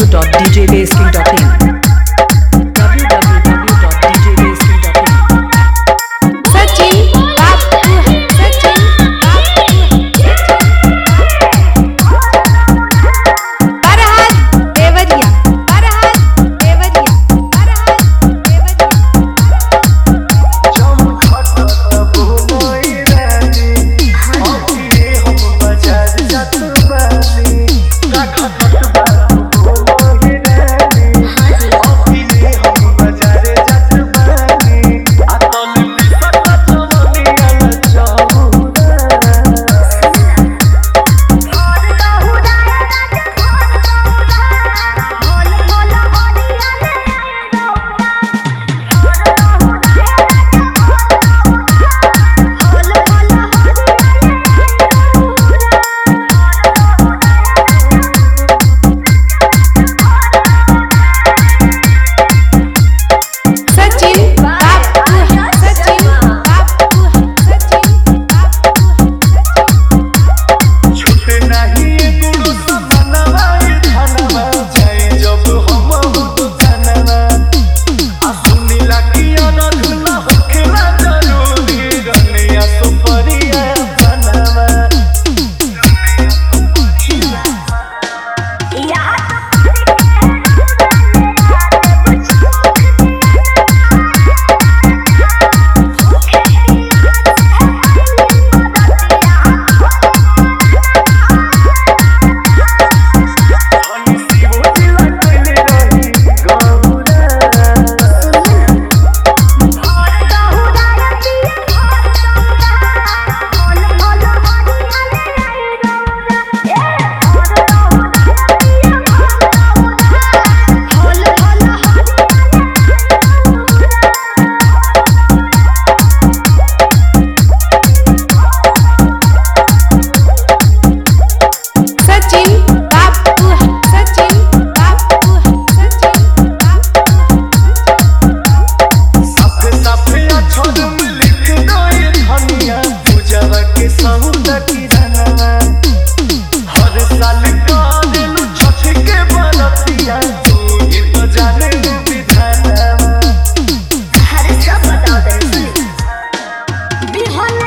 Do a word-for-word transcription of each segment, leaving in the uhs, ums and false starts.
dot d j basking dot in w w w dot d j basking dot in Sachin बापू सचिन फरहाद देवरिया फरहाद देवरिया फरहाद देवरिया जम खटत बोलोई रानी अखिले हम बाजार जात बानी का खटत बोलोई रानी अखिले हम बाजार जात बानी आतन बिसत चवनी आल चौरा सचिन बापू सचिन बापू सचिन बापू छूटे नहीं गुरु समनवा धनवा जाए जब हम हो जानवा आ सुनीला की अनधुना होखेला जरूरी रनिया सुपरिया बनवा हनी शिव दिला कइले रही गौरा सचिन बापू सचिन बापू सचिन बापू साफे साफे अक्षर में लिख दे धनिया पूजावा के सहुता की रनवा हर साल कारेलु छठ के बरतिया तू ही तो जाने लू विधानवा हर सब बताओ तेरे सुन बिहल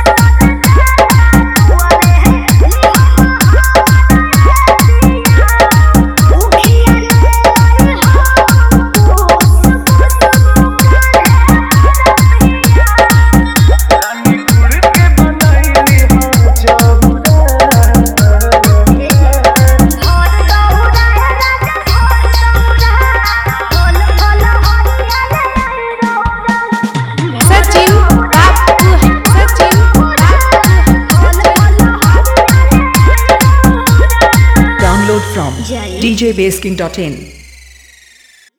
रानी गुड़ के बनाई हो चौरा सचिन बापू Sachin download from d j basking dot in